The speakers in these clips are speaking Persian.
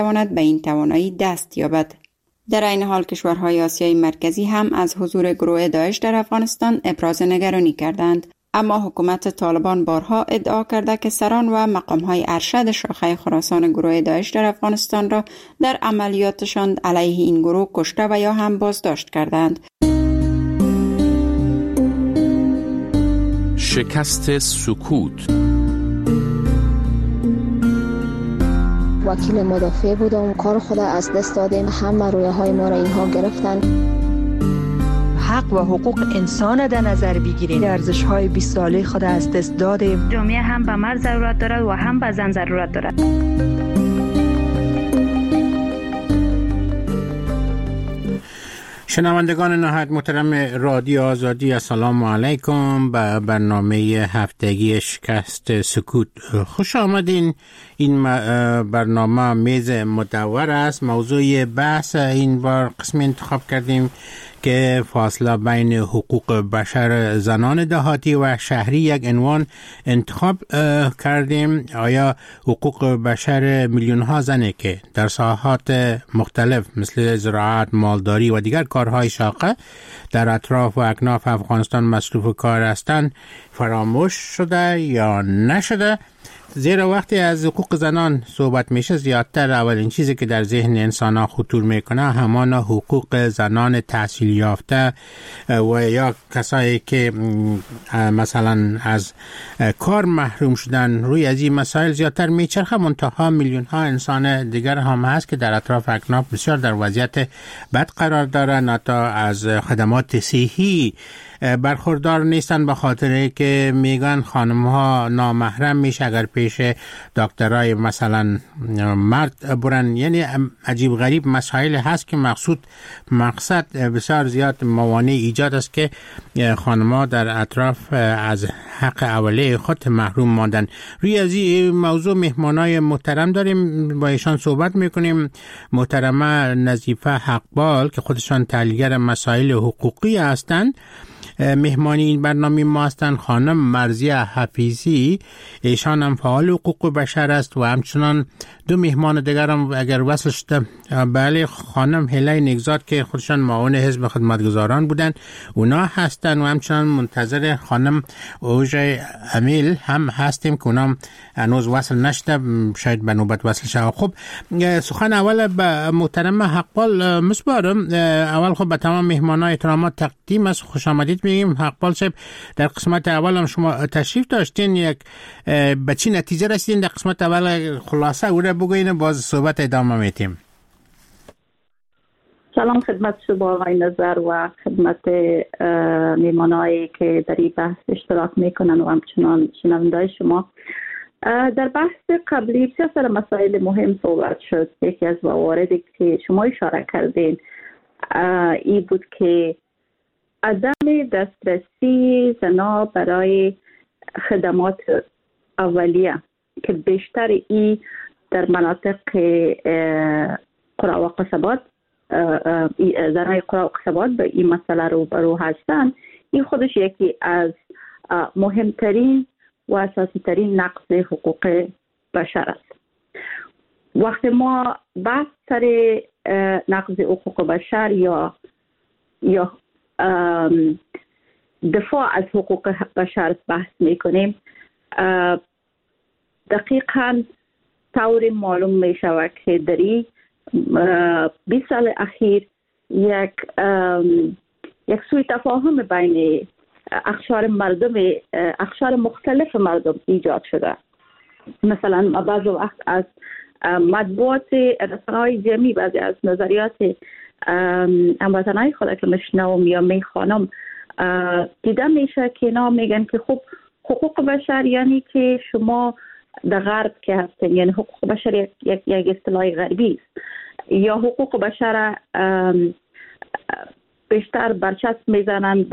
تواند به این توانایی دست یابد. در این حال کشورهای آسیای مرکزی هم از حضور گروه داعش در افغانستان ابراز نگرانی کردند، اما حکومت طالبان بارها ادعا کرده که سران و مقامهای ارشد شاخه خراسان گروه داعش در افغانستان را در عملیاتشان علیه این گروه کشته و یا هم بازداشت کردند. شکست سکوت. وکیل مدافع بودم، کار خود از دست دادیم، همه رویاهای ما را اینها گرفتن. حق و حقوق انسان در نظر بگیریم، ارزش‌های 20 ساله خود از دست دادیم. جامعه هم به مرد ضرورت دارد و هم به زن ضرورت دارد. شنوندگان نهایت محترم رادیو آزادی، السلام علیکم به برنامه هفتگی شکست سکوت. خوش آمدین. این برنامه میز مدور است. موضوع بحث این بار قسمی انتخاب کردیم که فاصله بین حقوق بشر زنان دهاتی و شهری یک عنوان انتخاب کردیم. آیا حقوق بشر میلیون ها زنی که در ساحات مختلف مثل زراعت، مالداری و دیگر کارهای شاقه در اطراف و اکناف افغانستان مصروف کار هستند فراموش شده یا نشده؟ زیرا وقتی از حقوق زنان صحبت میشه زیادتر اولین چیزی که در ذهن انسان ها خطور میکنه همان حقوق زنان تحصیل یافته و یا کسایی که مثلا از کار محروم شدن. روی از این مسائل زیادتر میچرخه، منتها میلیون ها انسان دیگر هم هست که در اطراف اکناف بسیار در وضعیت بد قرار دارن، حتی از خدمات صحی برخوردار نیستن به خاطر که میگن خانم ها نامحرم میشه اگر پیش دکترای مثلا مرد برن. یعنی عجیب غریب مسائل هست که مقصد بسیار زیاد موانع ایجاد است که خانم ها در اطراف از حق اولیه خود محروم ماندن. روی از این موضوع مهمانای محترم داریم، با ایشان صحبت میکنیم. محترمه نظیفه حقبال که خودشان تحلیلگر مسائل حقوقی هستند. مهمانی این برنامه ما هستند خانم مرضیه حفیظی، ایشان هم فعال حقوق بشر است و همچنان دو مهمان دیگر هم اگر وصل شده، بله، خانم هله نگزاد که خودشان معاون حزب خدمتگزاران بودند اونا هستند و همچنان منتظر خانم اوژه امیل هم هستیم که اونا هنوز وصل نشده، شاید به نوبت وصل شود. خب سخن اول به محترم حقبال مسپارم. اول خب به تمام مهمانان احترامات تقدیم است، خوش آمدید میگیم. حقبال صاحب، در قسمت اول هم شما تشریف داشتین، یک به چی نتیجه رسیدین در قسمت اول؟ خلاصه او را بگوین، باز صحبت ادامه میتیم. سلام خدمت شما آقای نظر و خدمت میمانایی که در این بحث اشتراک میکنن و همچنان شنوندای شما. در بحث قبلی بسیار مسائل مهم صحبت شد. یکی از مواردی که شما اشاره کردین این بود که عدم دسترسی زنان برای خدمات اولیه که بیشتر ای در مناطق قرى و قصبات، زنای قرى و قصبات به این مسئله روبرو هستند. این خودش یکی از مهمترین و اساسی ترین نقض حقوق بشر است. وقتی ما بحث سر نقض حقوق بشر یا دفاع از حقوق بشر بحث میکنیم، دقیقاً طور معلوم می شود که در این 20 سال اخیر یک سوء تفاهم بین اقشار مختلف مردم ایجاد شده. مثلا بعض وقت از مطبوعات رسانه‌های جمعی بعضی از نظریات هموطنهای خود که مشنوم یا میخوانم دیده میشه که اینا میگن که خب حقوق بشر یعنی که شما در غرب که هستین، یعنی حقوق بشر یک اصطلاح غربی است، یا حقوق بشر بیشتر برچسب میزنند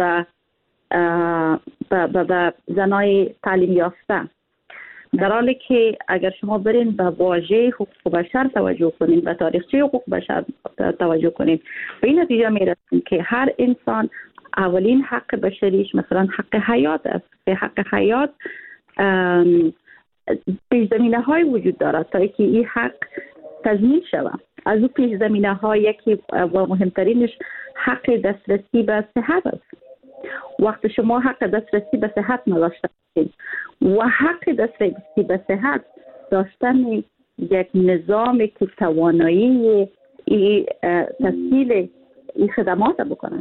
به زنای تعلیم یافته، در حالی که اگر شما برین به واژه حقوق بشر توجه کنین، به تاریخچه حقوق بشر توجه کنین، به این نتیجه میرسیم که هر انسان اولین حق بشریش مثلا حق حیات است. به حق حیات پیش زمینه های وجود دارد تا که این حق تضمین شود. از او پیش زمینه ها یکی و مهمترینش حق دسترسی به صحت است. وقتی شما حق دسترسی به صحت نداشته باشید و حق دسترسی به صحت داشتن یک نظامی که توانایی تسهیل این خدمات بکنه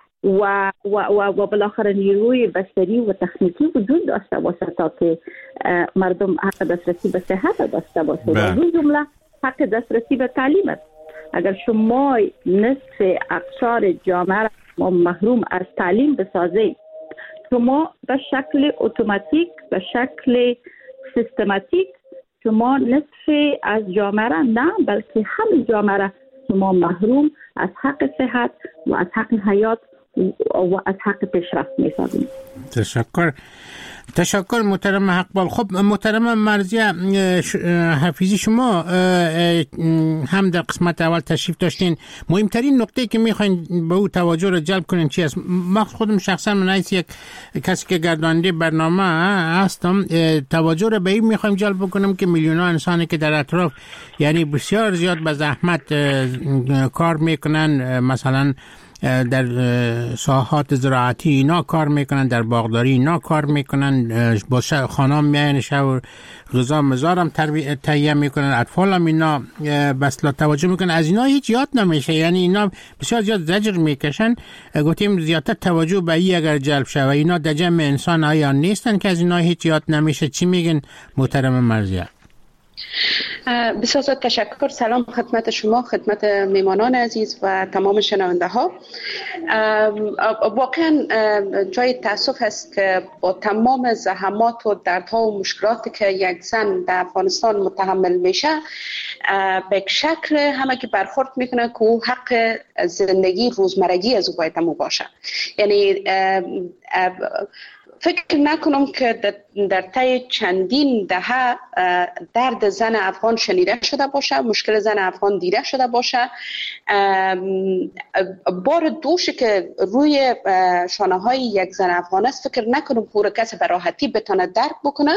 و بالاخره نیروی بشری و تکنیکی وجود داشته باشه تا که مردم حق دسترسی به صحت داشته باشه. و از جمله حق دسترسی به تعلیم است. اگر شما نصف اقشار جامعه را محروم از تعلیم بسازید، شما به شکل اتوماتیک، به شکل سیستماتیک شما نصف از جامعه را نه بلکه همه جامعه را شما محروم از حق صحت و از حق حیات و از حق پیشرفت می‌سازید. تشکر محترم حقبال. خب محترم مرضیه حفیظی، شما هم در قسمت اول تشریف داشتین. مهمترین نقطه که میخواین به او توجه رو جلب کنین چی است؟ من خودم شخصا من یک کسی که گرداننده برنامه هستم، توجه رو به این میخوایم جلب بکنم که میلیون ها انسانی که در اطراف یعنی بسیار زیاد به زحمت کار میکنن، مثلا در ساحات زراعتی اینا کار میکنن، در باغداری اینا کار میکنن، با خانم میاین شب غذا مزارم تهیه میکنن، اطفال هم اینا بس توجه میکنن، از اینا هیچ یاد نمیشه. یعنی اینا بسیار زیاد زجر میکشن. گفتیم زیادتر توجه به این اگر جلب شه و اینا در جمع انسان آیا نیستن که از اینا هیچ یاد نمیشه. چی میگن محترم مرضیه؟ بسیار زیاد تشکر. سلام خدمت شما، خدمت میمانان عزیز و تمام شنونده ها. واقعا جای تاسف است که با تمام زحمات و دردها و مشکلاتی که یک زن در افغانستان متحمل میشه، به یک شکل همه که برخورد میکنه که او حق زندگی روزمرگی از او باید همو باشه. یعنی فکر نکنم که در طی چندین دهه درد زن افغان شنیده شده باشه، مشکل زن افغان دیده شده باشه. بار دوشی که روی شانه های یک زن افغان است فکر نکنم پور کسی به راحتی بتونه درک بکنه.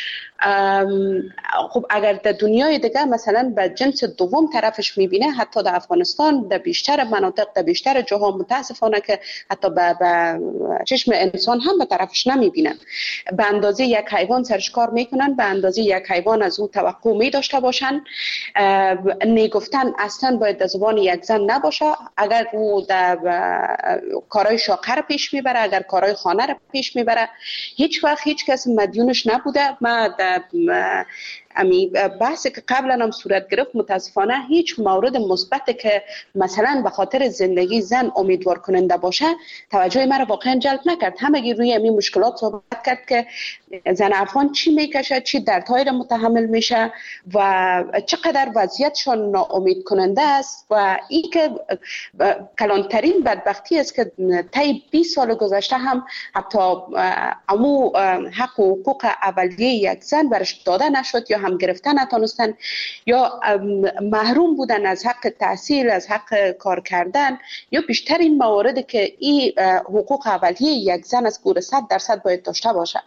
خب اگر در دنیای دیگه مثلا به جنس دوم طرفش میبینه، حتی در افغانستان در بیشتر مناطق در بیشتر جاها متاسفانه که حتی به چشم انسان هم به طرفش نمیبینن. به اندازه یک حیوان سرش کار میکنن، به اندازه یک حیوان از اون توقع می داشته باشن. نگفتن اصلا باید در زبان یک زن نباشه. اگر او در کارهای شاقه رو پیش میبره، اگر کارهای خانه رو پیش میبره، هیچ وقت هیچ کس مدیونش نبوده. ما امی بحثی که قبلا هم صورت گرفت متاسفانه هیچ مورد مثبتی که مثلا به خاطر زندگی زن امیدوار کننده باشه توجه مرا واقعا جلب نکرد. همگی روی امی مشکلات صحبت کرد که زن افغان چی میکشه، چی دردهایی را متحمل میشه و چقدر وضعیتشان ناامید کننده است. و این که کلانترین بدبختی است که طی 20 سال گذشته هم حتی امو حق و حقوق اولیه یک زن برش داده نشد، یا هم گرفتن نتونستن، یا محروم بودن از حق تحصیل، از حق کار کردن، یا بیشتر این مواردی که این حقوق اولیه یک زن از گور 100% باید داشته باشه.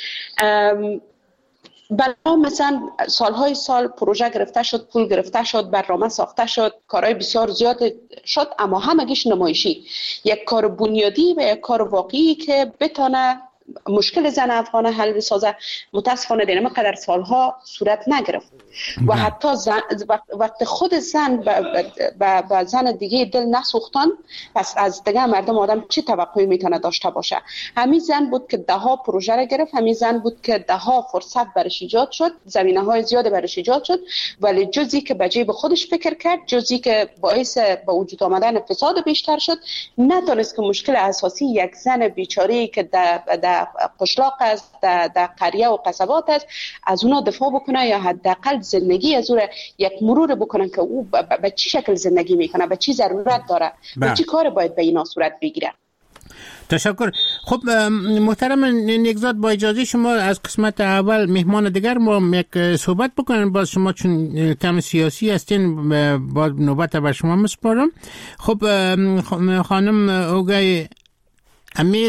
بلا مثلا سالهای سال پروژه گرفته شد، پول گرفته شد، برنامه ساخته شد، کارهای بسیار زیاد شد، اما همگیش نمایشی. یک کار بنیادی و یک کار واقعی که بتونه مشکل زن افغان حل بسازه متاسفانه در این قدر سالها صورت نگرفت. و حتی وقت خود زن با زن دیگه دل نسوختن، پس از دیگه مردم آدم چی توقعی میتونه داشته باشه؟ همین زن بود که 10 پروژه را گرفت، همین زن بود که 10 فرصت برش ایجاد شد، زمینه‌های زیاد برش ایجاد شد، ولی جزئی که به جیب خودش فکر کرد، جزئی که باعث به وجود آمدن فساد بیشتر شد، نتونست که مشکل اساسی یک زن بیچاره‌ای که در قشلاق است، در قریه و قصبات است، از اونا دفاع بکنه، یا حداقل زندگی از او یک مرور بکنن که او به چی شکل زندگی میکنه، به چی ضرورت داره، به چی کار باید به اینا صورت بگیره. تشکر. خب محترم نگزاد، با اجازه شما از قسمت اول مهمان دیگر ما یک صحبت بکنیم. باز شما چون کم سیاسی هستین با نوبت بر شما مسپارم. خب خانم اوگای امیل،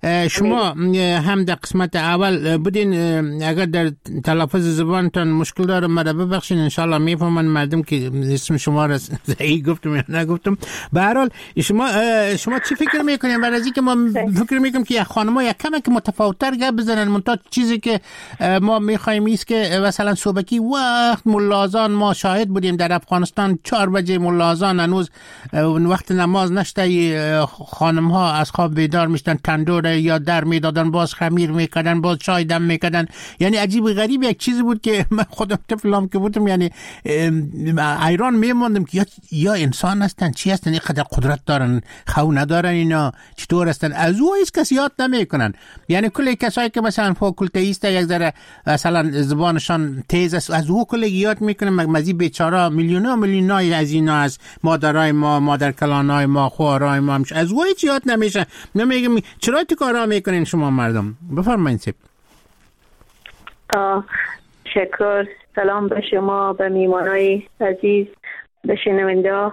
شما هم در قسمت اول بودین، اگر در تلفظ زبانتان مشکل داره مرا ببخشین، انشالله میفهمن مردم که اسم شما را صحیح گفتم یا نگفتم. به هر حال شما چی فکر میکنین برای از اینکه ما فکر میکنیم که خانم‌ها یک کمک متفاوت‌تر گپ بزنن، منتها چیزی که ما میخوایم است که مثلا صبحی وقت ملازان ما شاهد بودیم در افغانستان 4 بجه ملازان هنوز وقت نماز نشته، خانم‌ها از خواب بیدار میشدن، تندور یا در میدادن، باز خمیر میکردن، باز چای دم میکردن. یعنی عجیب و غریب یک چیزی بود که من خودم طفلم که بودم یعنی ایران میموندم که یا انسان هستن چی هستن، اینقدر قدرت دارن، خو ندارن، اینا چطور هستن، از او هیچ کس یاد نمیکنن. یعنی کلی کسایی که مثلا فاکولتیست یک ذره مثلا زبانشان تیز است، از او کلی یاد میکنن، مگمزی بیچاره میلیونای از اینا از مادرای ما، مادر کلانای ما، خوارای ما از او هیچ یاد نمیشه. میگم چرا تو کارا میکنین شما مردم؟ بفرمایید سیب. شکر. سلام به شما، به میمانای عزیز، به شنونده.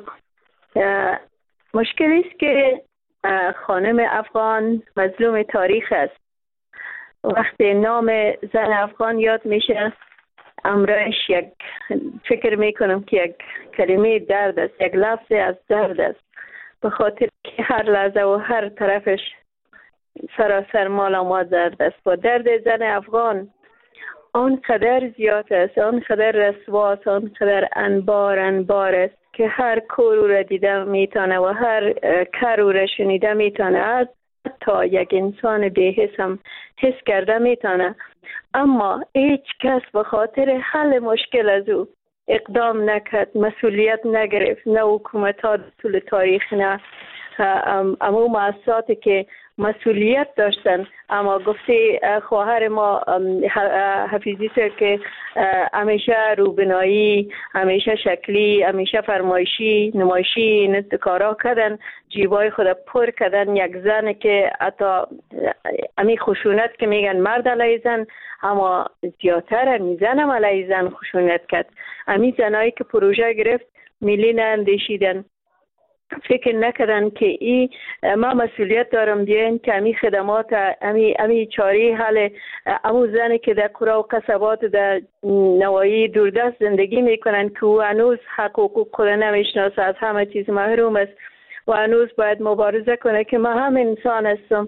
مشکلی است که خانم افغان مظلوم تاریخ است. وقتی نام زن افغان یاد میشه امرش یک فکر میکنم که یک کلمه درد است، یک لفظ از درد است، به خاطر که هر لحظه و هر طرفش سراسر مال ما درد است. با درد زن افغان آنقدر زیاد است، آنقدر رسواست، آنقدر انبار است که هر کورو را دیده میتونه و هر کرو را شنیده میتونه، حتی یک انسان بی‌حس هم حس کرده میتونه. اما هیچ کس به خاطر حل مشکل از او اقدام نکرد، مسئولیت نگرفت، نه حکومت ها طول تاریخ، نه اما مؤسساتی که مسئولیت داشتن. اما گفته خواهر ما حفیظی سر که همیشه روبنایی، همیشه شکلی، همیشه فرمایشی، نمایشی کارا کردن، جیبای خود پر کردن. یک زن که حتی امی خشونت که میگن مرد علیه زن، اما زیادتر امی زن هم علیه زن خشونت کرد. امی زنایی که پروژه گرفت ملی ناندیشیدن، فکر نکردن که ما مسئولیت دارم بیاین که امی خدمات، امی چاری حل امو زنی که در قرى و قصبات در نواحی دوردست زندگی میکنن که او هنوز حق و حقوق خود نمیشناسه، از همه چیز محروم است و هنوز باید مبارزه کنه که ما هم انسان هستم،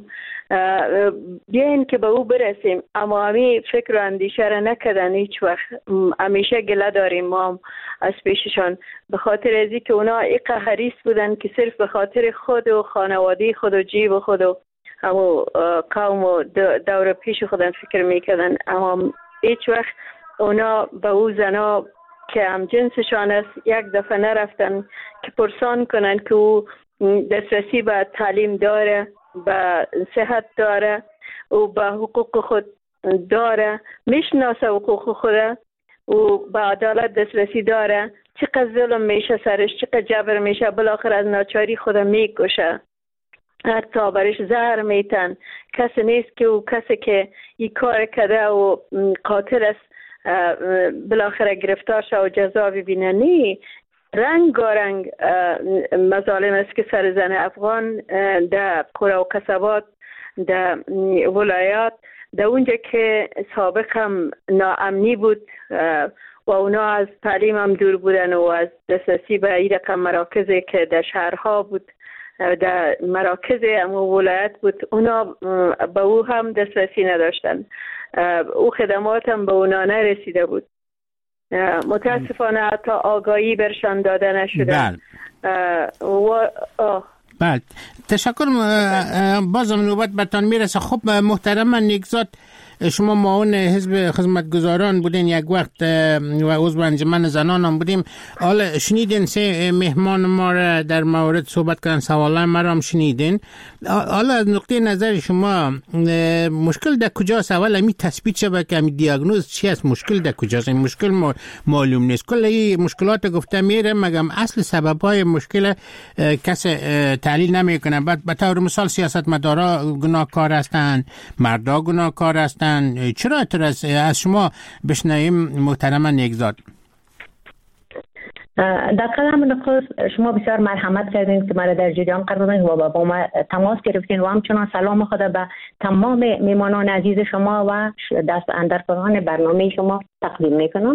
بیاین که به او برسیم. اما همی فکر و اندیشه را نکردن هیچ وقت. همیشه گله داریم ما از پیششان، به خاطر ازی که اونا ایقا حریص بودن که صرف به خاطر خود و خانوادی خود و جیب خود و همو قوم و دور پیش خودن فکر میکردن. اما هیچ وقت اونا به او زنا که هم جنسشان است یک دفعه نرفتن که پرسان کنن که او دسترسی به تعلیم داره، به صحت داره و به حقوق خود داره، میشناسه حقوق خود و به عدالت دسترسی داره، چقدر ظلم میشه سرش، چقدر جبر میشه، بالاخره از ناچاری خود میکشه، حتی برش زهر میتن. کسی نیست که او کسی که این کار کرده و قاتل است بالاخره گرفتار شه و جزا ببینه. نی رنگ مظالم است که سر زن افغان در قرى و قصبات، در ولایات، در اونجا که سابق هم ناامنی بود و اونا از تعلیم هم دور بودن و از دسترسی به این رقم مراکزی که در شهرها بود، در مراکز ولایت بود، اونا به او هم دسترسی نداشتن، او خدمات هم به اونا نرسیده بود. متاسفانه حتی آگاهی برشان داده نشده. بله، تشکر. بازم نوبت بتان میرسه. خب محترم نیکزاد، شما معاون حزب خدمتگزاران بودین یک وقت و عضو انجمن زنان هم بودیم. حالا شنیدین سه مهمان ما را در مورد صحبت کردن، سوالای ما را هم شنیدین. حالا از نقطه نظر شما مشکل در کجاست؟ اول همی تثبیت شود که همی دیاگنوز چی است، مشکل در کجاست؟ این مشکل معلوم نیست. کل این مشکلات گفته میره، مگم اصل سبب‌های مشکل کس تحلیل نمیکنه. بعد به طور مثال سیاستمدارا گناهکار هستند، مردا گناهکار هستند. چرا اعتراض از شما بشنویم محترم نیکزاد؟ در قدم نخست شما بسیار مرحمت کردین که مرا در جریان قرار دادین و با ما تماس گرفتین و همچنان سلام خود به تمام میمانان عزیز شما و دست اندرکاران برنامه شما تقدیم میکنم.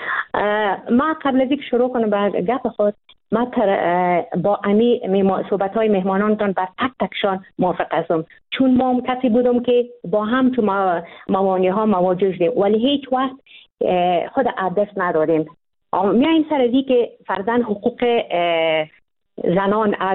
ما قبل از اینکه شروع کنم به گپ خود، ما با صحبت های مهمانانتان بر تک تکشان موافق هستم، چون ما کسی بودم که با هم تو موانع ها مواجه شدیم ولی هیچ وقت خود دست نداریم. میایم سر ازی که فرضاً حقوق زنان از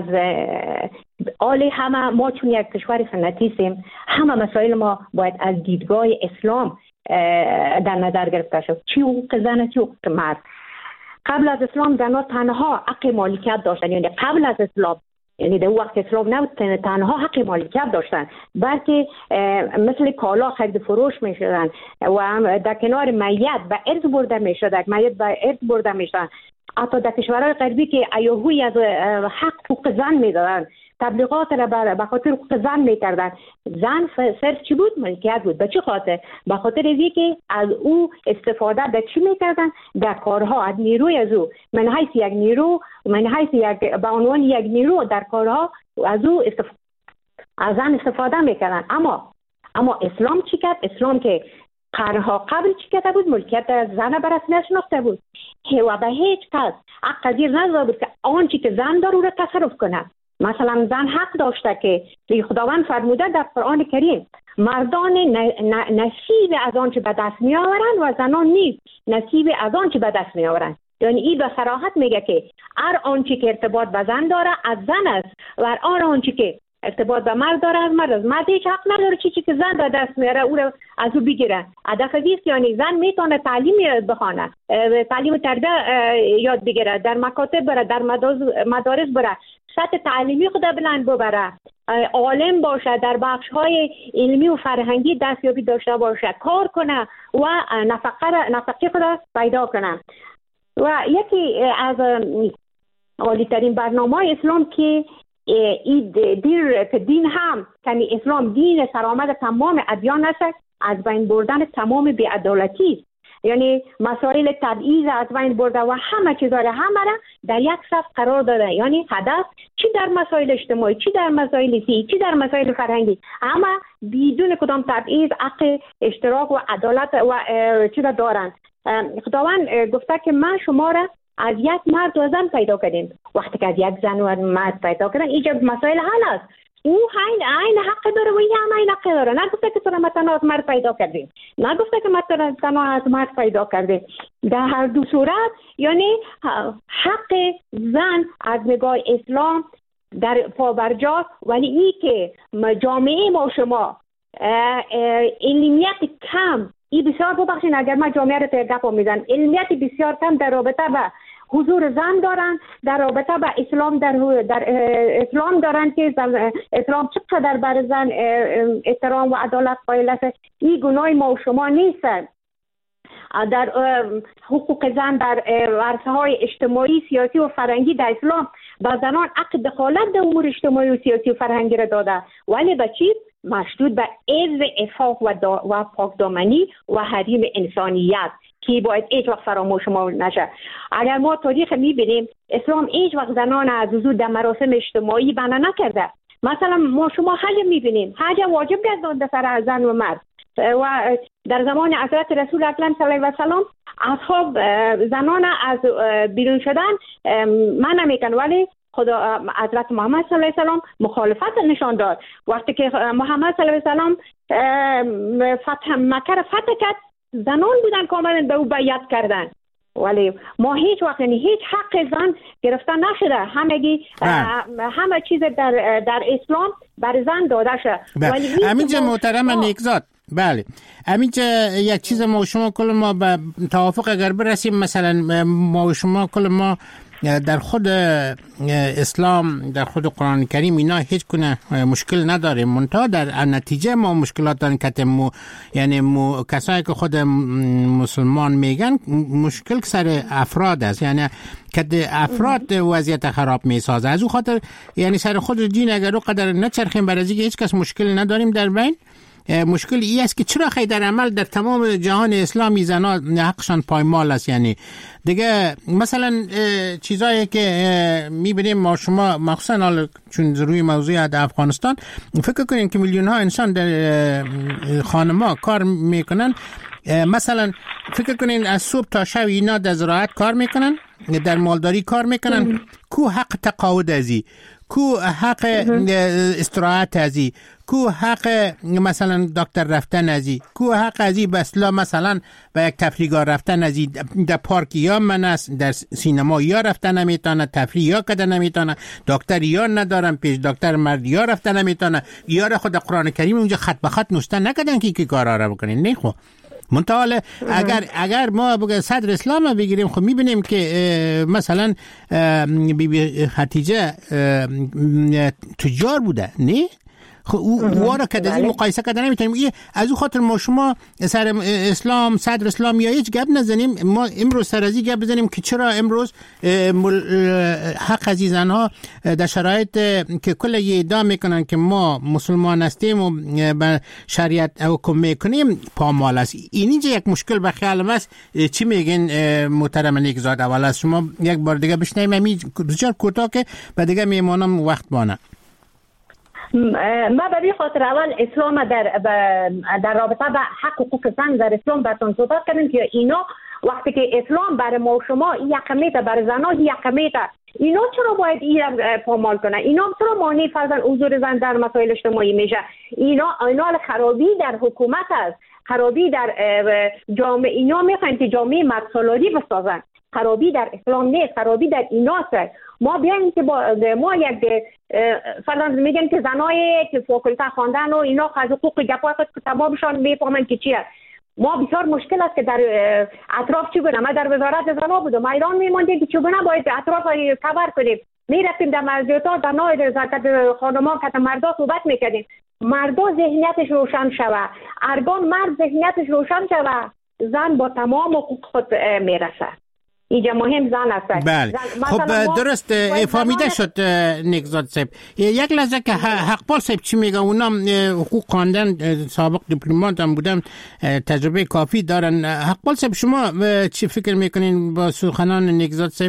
آل همه ما چون یک کشور سنتی هستیم، همه مسائل ما باید از دیدگاه اسلام در نظر گرفته شد. چی حقوق زن، چی حقوق مرد. قبل از اسلام زنها تنها حق مالکیت داشتن، یعنی قبل از اسلام، یعنی در وقت اسلام نبود، تنها حق مالکیت داشتن، بلکه مثل کالا خرید فروش می شدن و در کنار میت به ارث برده می شد، میت به ارث برده می شدن. حتی در کشورهای غربی که ایهوی از حقوق زن می دادن، تبلیغات را به خاطر حقوق زن می کردن. زن صرف چی بود؟ ملکیت بود. به چه خاطر؟ به خاطر اینکه که از او استفاده در چی می کردن؟ در کارها، از نیروی از او، من حیث یک نیرو، من حیث یک به عنوان یک نیرو در کارها از او از زن استفاده می کردن. اما اسلام چی کرد؟ اسلام که قرنها قبل چی کرده بود؟ ملکیت از زن بر رسمیت شناخته بود و به هیچ کس حق پذیر نذاشته بود که آنچه که زن داره او را تصرف کنه. مثلا زن حق داشته که خداوند فرموده در قرآن کریم مردان نصیب از آنچه به دست می آورند و زنان نیز نصیب از آنچه به دست می آورند. یعنی این به صراحت میگه که هر آنچه که ارتباط به زن داره از زن است و هر آنچه که ارتباط به مرد داره از مرد است. مرد هیچ حق نداره چیزی که زن به دست میاره او را از او بگیره. هدف است یعنی زن میتونه تعلیم بخونه، تعلیم تربیت یاد بگیره، در مکاتب بره، در مدارس بره، سطح تعلیمی خود بلند ببره، عالم باشه، در بخش‌های علمی و فرهنگی دستیابی داشته باشه، کار کنه و نفقه خود پیدا کنه. و یکی از عالی‌ترین برنامه‌های اسلام که دین هم یعنی اسلام دین سرآمد تمام ادیان است، از بین بردن تمام بی‌عدالتی، یعنی مسائل تبعیض از بین برده و همه چیزا را در یک صف قرار داده. یعنی هدف چی در مسائل اجتماعی، چی در مسائل سیاسی، چی در مسائل فرهنگی، اما بدون کدام تبعیض حق اشتراک و عدالت و چیزا دارند. خداوند گفته که من شما را از یک مرد و زن پیدا کردیم. وقتی که از یک زن و مرد پیدا کردن اینجا مسائل حل است. او این حق داره و هم این حق داره. نگفته که تو را مثلا از مرد پیدا کردیم، نگفته که مثلا از مرد پیدا کردیم. در هر دو صورت یعنی حق زن از نگاه اسلام در پابرجاست. ولی این که جامعه ما شما علمیت کم، این بسیار ببخشید اگر من جامعه رو ترگفا میزن، علمیت بسیار کم در رابطه به حضور زن دارن، در رابطه به اسلام در اسلام دارن که اسلام چقدر بر زن احترام و عدالت قائل است. این گناه ما و شما نیست. در حقوق زن در عرصه‌های اجتماعی، سیاسی و فرهنگی در اسلام با زنان حق دخالت در امور اجتماعی و سیاسی و فرهنگی را داده، ولی به چی؟ مشروط به عز عفاف و پاکدامنی و حریم انسانیت که باید هیچ وقت فراموش ما نشه. اگر ما تاریخ میبینیم اسلام هیچ وقت زنان از حضور در مراسم اجتماعی بنا نکرده. مثلا ما شما حج میبینیم، حج واجب گردانده سر زن و مرد و در زمان حضرت رسول اکرم صلی الله علیه و سلم اصحاب زنان از بیرون شدن منع میکن، ولی خدا حضرت محمد صلی الله علیه و سلم مخالفت نشان داد. وقتی که محمد صلی الله علیه و سلم مکه را فتح کرد، زنان بودن که آمدن به او بیعت کردن، ولی ما هیچ وقت هیچ حق زن گرفته نشده. همه چیز در اسلام بر زن داده شده. همینجا محترم نیکزاد، بله همینجا یک چیز ما و شما کل ما به توافق اگر برسیم، مثلا ما و شما کل ما در خود اسلام، در خود قرآن کریم اینا هیچ کنه مشکل نداریم، منتها در نتیجه ما مشکلات داریم که یعنی کسایی که خود مسلمان میگن مشکل سر افراد است، یعنی که افراد وضعیت خراب میسازه. از او خاطر یعنی سر خود دین اگر او قدر نچرخیم برای اینکه هیچ کس مشکل نداریم در بین، مشکل این است که چرا خیلی در عمل در تمام جهان اسلامی زنها حقشان پایمال است. یعنی دیگه مثلا چیزایی که میبینیم ما شما مخصوصا چون روی موضوع افغانستان فکر کنیم که میلیون ها انسان در خانما کار میکنن. مثلا فکر کنین از صبح تا شب اینا در زراعت کار میکنن، در مالداری کار میکنن. کو حق تقاعد ازی، کو حق استراحت ازی، کو حق مثلا دکتر رفتن ازی، کو حق ازی بسلا مثلا به یک تفریحگاه رفتن ازی، در پارک یا من است، در سینما یا رفتن نمیتونه، تفریح یا کده نمیتونه، دکتر یا ندارن، پیش دکتر مرد یا رفتن نمیتونه، یا خود قرآن کریم اونجا خط به خط نوشته نکردن که کارا را بکنین. نه خب منتها اگر ما صدر اسلام بگیریم خب میبینیم که مثلا بی خدیجه تجار بوده، نه خب او را که در این مقایسه کردن نمیتونیم. از او خاطر ما شما سر اسلام صدر اسلام یا هیچ گپ نزنیم. ما امروز سر ازی گپ بزنیم که چرا امروز حق عزیزان ها در شرایط که کل یه ادعا میکنن که ما مسلمان هستیم و به شریعت حکم میکنیم پامال است. اینجا یک مشکل به خیال است. چی میگین محترم نیکزاد؟ اول از شما یک بار دیگه بشنویم. همین بسیار کوتاه که بعد دیگه میمونم وقت بانه. ما به خاطر اول اسلام در رابطه با حق حقوق زن در اسلام براتون صحبت کردیم که اینا وقتی که اسلام برای ما و شما یکمیته، برای زنها یکمیته، اینا چرا باید این پامال کنه؟ اینا چرا مانع فرضاً حضور زن در مسائل اجتماعی میشه؟ اینا خرابی در حکومت است، خرابی در جامعه. اینا میخواین که جامعه مردسالاری بسازن. خرابی در اسلام نیست، خرابی در ایناست. ما بیایم که ما یک فرضاً میگن که زنای که فاکولته خواندن و اینا از حقوق گپای خود تمامشان میفهمن که چیه. ما بسیار مشکل است که در اطراف چگونه، ما در وزارت زنان بودم، ایران میموندیم که چگونه باید اطراف کور کنیم. میرفتیم در مسجدها، زنای خانمان که مردا صحبت میکردیم، مردا ذهنیتش روشن شوه، ارگان مرد ذهنیتش روشن شوه، زن با تمام حقوق خود میرسه. اینجا مهم زن است. بله. خب درست فهمیده شد نیکزاد صاحب. یک لحظه که حقپال صاحب چی میگه؟ اونا حقوق خواندن، سابق دیپلمات هم بودن، تجربه کافی دارن. حقپال صاحب شما چی فکر میکنین با سخنان نیکزاد صاحب؟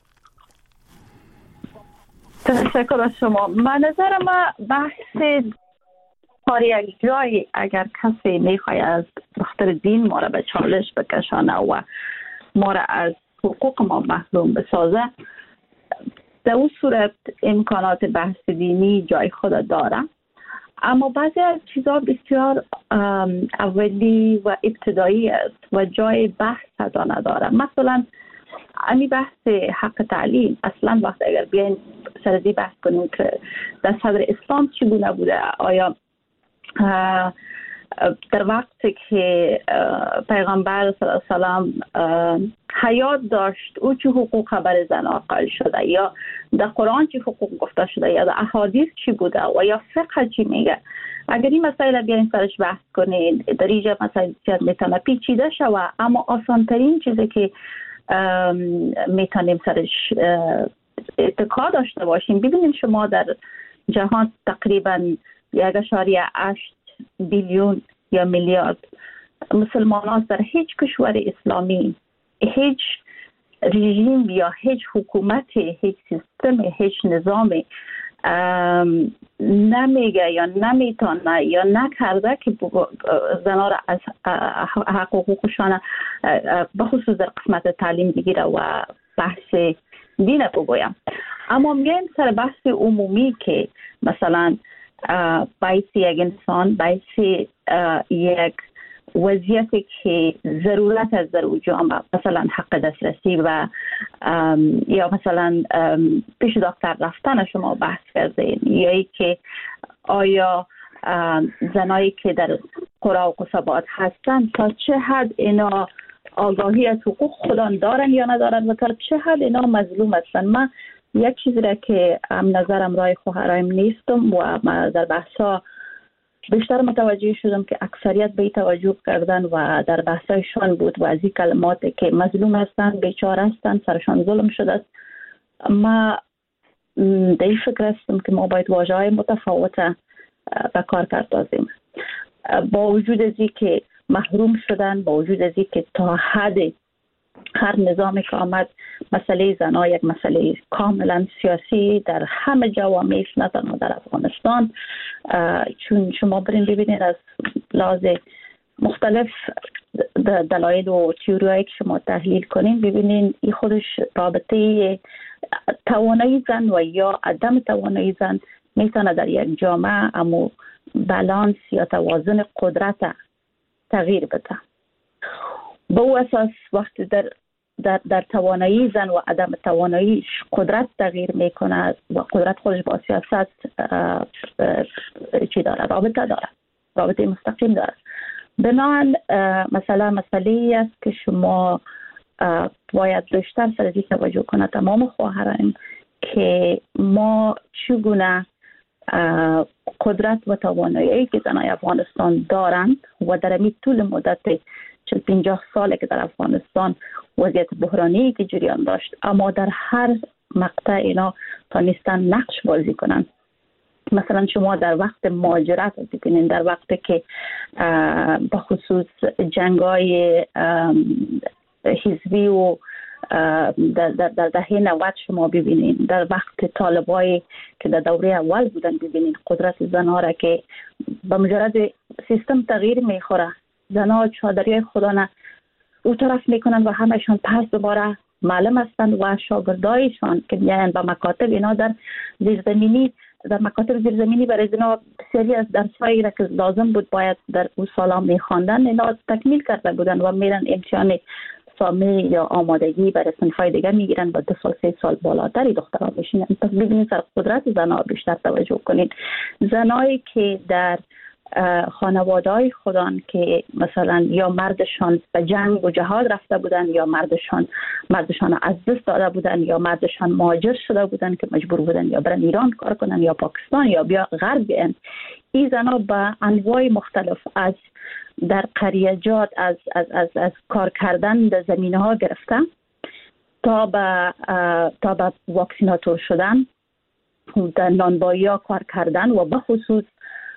تشکر از شما. من نظر ما بحث کاری یک جایی اگر کسی میخواد از بخاطر دین ما را به چالش بکشانه و ما را از حقوق ما محروم بسازه، در اون صورت امکانات بحث دینی جای خود داره، اما بعضی از چیزها بسیار اولی و ابتدایی است و جای بحث حتی نداره. مثلا امی بحث حق تعلیم، اصلا وقت اگر بیاین سرزی بحث کنیم که در صدر اسلام چگونه بوده، آیا در وقتی که پیغمبر صلی الله علیه و سلام حیات داشت او چه حقوق بر زنان قائل شده، یا در قرآن چه حقوق گفته شده، یا در احادیث چی بوده و یا فقه چی میگه. اگر این مسائل بیاین سرش بحث کنید، در اینجا مسائل میتونه پیچیده شوه، اما آسان ترین چیزی که میتونیم سرش اتکا داشته باشیم، ببینیم شما در جهان تقریبا 1.8 بیلیون یا میلیارد مسلمان هست. در هیچ کشور اسلامی هیچ رژیم یا هیچ حکومت، هیچ سیستم، هیچ نظامی نمیگه یا نمیتونه یا نکرده که زنها را از حق و حقوقشان بخصوص در قسمت تعلیم بگیره و بحث دین بگویم. اما میایم سر بحث عمومی که مثلا باعث یک انسان، باعث یک وضعیتی که ضرورت از در جامعه، مثلا حق دسترسی و یا مثلا پیش دکتر رفتن شما بحث کردین، یا ای که آیا زنایی که در قرى و قصبات هستن تا چه حد اینا آگاهی از حقوق خودان دارن یا ندارن و تا چه حد اینا مظلوم هستن. من یک چیزی را که نظرم رای خواهرایم نیستم و من در بحثا بیشتر متوجه شدم که اکثریت به توجه کردن و در بحثایشان بود و از این کلماتی که مظلوم هستن، بیچاره هستن، سرشان ظلم شده. ما در این فکر هستم که ما باید واژه‌های متفاوت به کار پردازیم. با وجود از این که محروم شدن، با وجود از این که تا حد هر نظامی که آمد مسئله زنها یک مسئله کاملا سیاسی در همه جوامع، نه تنها در افغانستان. چون شما برین ببینید از لحاظ مختلف دلایل و تئوریایی که شما تحلیل کنین، ببینین این خودش رابطه توانایی زن و یا عدم توانایی زن میتونه در یک جامعه امو بالانس یا توازن قدرت تغییر بده. به او اساس وقتی در توانایی زن و عدم توانایی قدرت تغییر میکنه و قدرت خودش با سیاست چی داره؟ رابطه داره، رابطه مستقیم داره. بنابراین مسئله است که شما باید بیشتر سر توجه کنه تمام خواهران که ما چگونه قدرت و توانایی که زنای افغانستان دارند و در این طول مدت 40-50 ساله که در افغانستان وضعیت بحرانی که جریان داشت، اما در هر مقطع اینا تانستن نقش بازی کنند. مثلا شما در وقت مهاجرت ببینید، در وقتی که بخصوص جنگای حزبی و در دهه 90 شما ببینید، در وقت طالبایی که در دوره اول بودن ببینید قدرت زنها را که به مجرد سیستم تغییر میخوره، زنها چادری خودانه او طرف میکنن و همشان پس دوباره معلم هستند و شاگردایشان که میاین به مکاتب اینا در مکاتب زیرزمینی برای اینا بسیاری از درسایی را که لازم بود باید در اون سالا میخواندن اینا تکمیل کرده بودن و میرن امتحان سامی یا آمادگی برای صنفای دیگه میگیرن و 2 سال 3 سال بالاتری دخترها بشینن. پس ببینید سر قدرت زنها بیشتر توجه کنید. زنایی که در خانواده‌های خودان که مثلا یا مردشان به جنگ و جهاد رفته بودن یا مردشان از دست داده بودن یا مردشان مهاجر شده بودن که مجبور بودن یا برن ایران کار کنن یا پاکستان یا بیا غرب بیان، این زنها به انواع مختلف از در قریجات از کار کردن در زمینه‌ها گرفته تا به واکسیناتور شدن، در نانوایی‌ها کار کردن و به خصوص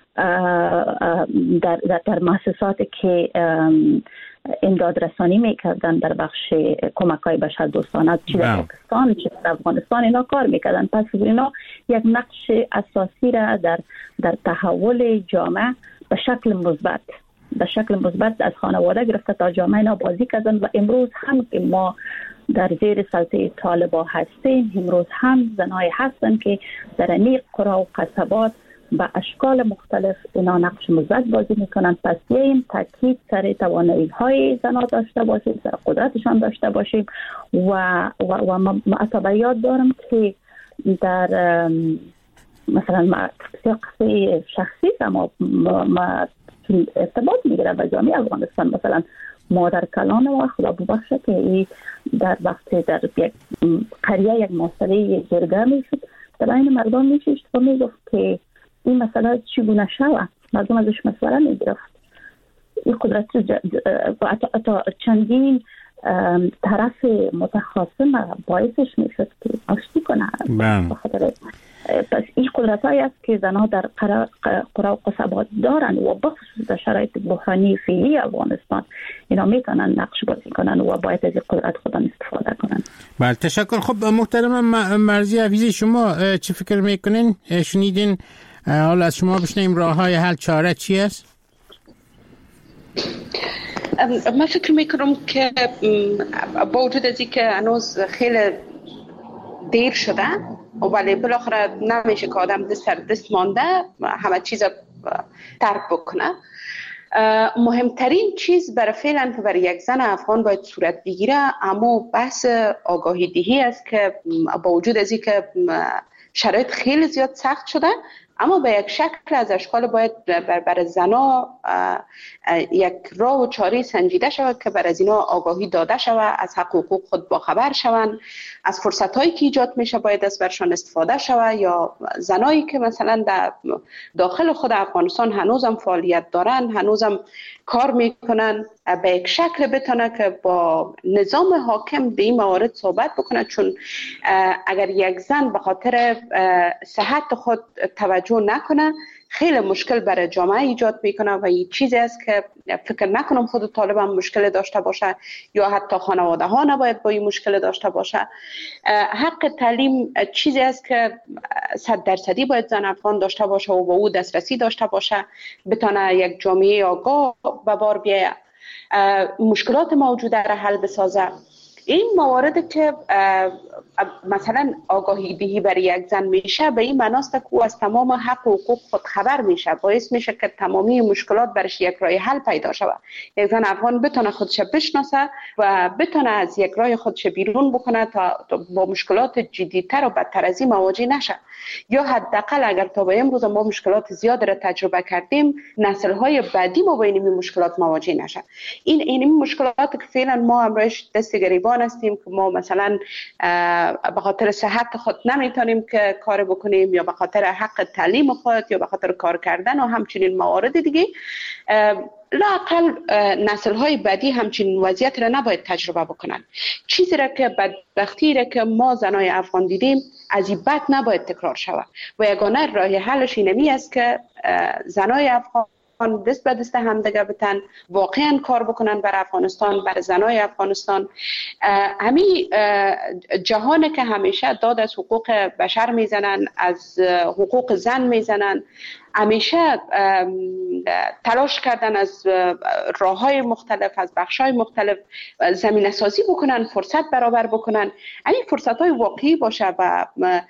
در مؤسساتی که امداد رسانی میکردن در بخش کمک‌های بشردوستانه چه در پاکستان چه در افغانستان اینا کار میکردن. پس اینا یک نقش اساسی را در تحول جامعه به شکل مثبت از خانواده گرفته تا جامعه اینا بازی کردن و امروز هم که ما در زیر سلطه طالبا هستیم، امروز هم زنای هستن که در این قرا و قصبات به اشکال مختلف اینا نقش مثبت بازی میکنن. پس این تاکید سر توانایی های زنها داشته باشیم، سر قدرتشان داشته باشیم و ما یاد دارم که در مثلا قصه شخصی اما ما ارتباط میگیره با جامعه افغانستان، مثلا مادر کلان و خدا ببخشه که در وقت در یک قریه یک مسئله جرگه میشد در این مردم میشید و میگفت که این مسئله چگونه شود، مردم ازش مشوره میگرفت. این قدرت تا چندین طرف متخاصم باعثش میشد که آشتی کنه. پس این قدرت هایی است که زنها در قرا و قصبات دارن و بخصوص در شرایط بحرانی فعلی افغانستان اینا میتونن نقش بازی کنن و باید از این قدرت خودن استفاده کنن. بله تشکر. خب محترم مرضی حفیظی، شما چه فکر میکنین؟ شنیدین؟ حالا از شما بشنیم راه های حل چاره چی است؟ من فکر میکنم که با وجود از این که هنوز خیلی دیر شده ولی بالاخره نمیشه که آدم دست سر دست مانده همه چیز ترک بکنه. مهمترین چیز برای فعلا که برای یک زن افغان باید صورت بگیره اما بحث آگاهی دهی است که با وجود از این که شرایط خیلی زیاد سخت شده اما به یک شکل از اشکال باید برای زنا یک راه و چاره سنجیده شود که برای اینا آگاهی داده شود، از حقوق خود باخبر شوند، از فرصت‌هایی که ایجاد میشه باید از برشان استفاده شود. یا زنایی که مثلا در داخل خود افغانستان هنوزم فعالیت دارن، هنوزم کار میکنن، به یک شکل بتونه که با نظام حاکم به این موارد صحبت بکنه. چون اگر یک زن به خاطر صحت خود توجه نکنه خیلی مشکل برای جامعه ایجاد میکنه و این چیزی است که فکر نکنم خود طالب هم مشکل داشته باشه یا حتی خانواده ها نباید با این مشکل داشته باشه. حق تعلیم چیزی است که 100% باید زن افغان داشته باشه و با او دسترسی داشته باشه، بتونه یک جامعه آگاه به بار بیایه، مشکلات موجوده را حل بسازه. این موارد که مثلا آگاهی دهی برای یک زن میشه به این معناست که او از تمام حق و حقوق خود خبر میشه، باعث میشه که تمامی مشکلات برش یک راه حل پیدا شود. یک زن افغان بتونه خودش بشناسه و بتونه از یک راه خودش بیرون بکنه تا با مشکلات جدی‌تر و بدتر از این مواجه نشه، یا حداقل اگر تا به امروز ما مشکلات زیاد را تجربه کردیم، نسل‌های بعدی ما با این مشکلات مواجه نشه. این مشکلات که فعلا ما امروز دست گریبان هستیم که ما مثلا به خاطر صحت خود نمیتونیم که کار بکنیم، یا به خاطر حق تعلیم خود، یا به خاطر کار کردن و همچنین موارد دیگه، لااقل نسل‌های بعدی همچین وضعیت را نباید تجربه بکنن. چیزی را که بدبختی را که ما زنای افغان دیدیم از این بد نباید تکرار شود و یگانه راه حلش اینمی است که زنای افغان دست به دست همدیگه بتن، واقعا کار بکنن بر افغانستان، بر زنای افغانستان. همین جهان که همیشه داد از حقوق بشر میزنن، از حقوق زن میزنن، همیشه تلاش کردن از راه‌های مختلف، از بخش‌های مختلف زمینه سازی بکنن، فرصت برابر بکنن. این فرصت‌های واقعی باشه و